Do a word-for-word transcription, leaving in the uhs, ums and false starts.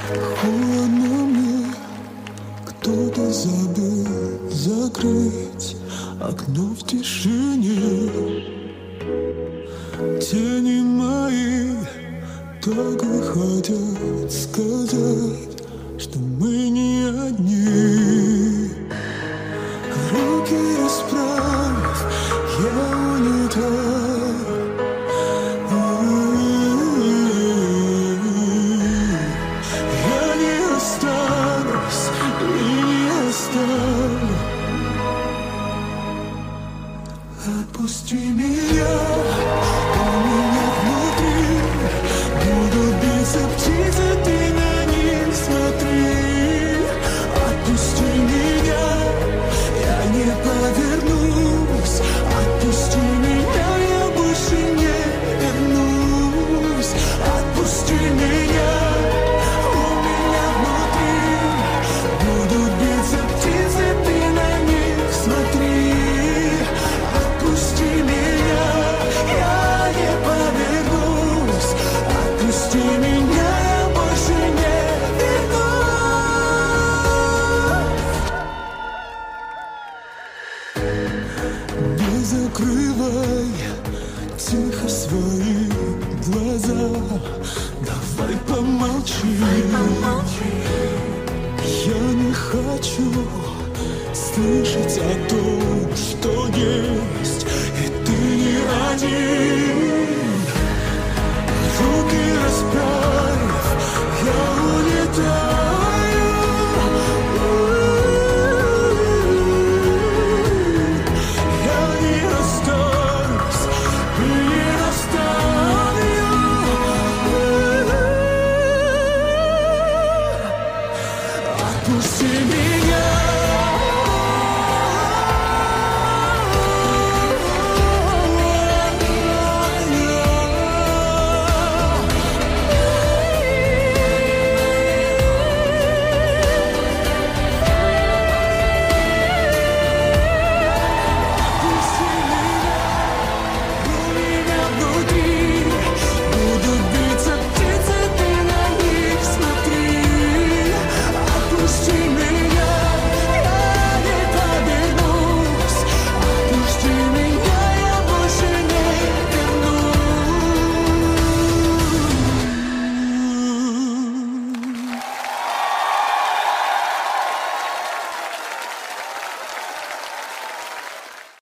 Холодно мне, кто-то забыл закрыть окно в тишине. Тени мои так и хотят сказать, что мы не одни. Руки расправив, я улетаю. Я не останусь и не оставлю. Отпусти меня, у меня внутри будут биться птицы, ты на них смотри. Отпусти меня, я не повернусь. Отпусти меня, я больше не вернусь. Отпусти меня, у меня внутри будут биться птицы, ты на них смотри. Отпусти меня, я не повернусь. Отпусти меня, я больше не вернусь. Не закрывай тихо свои глаза. Давай помолчи. Я не хочу слышать о том, что есть, и ты не один.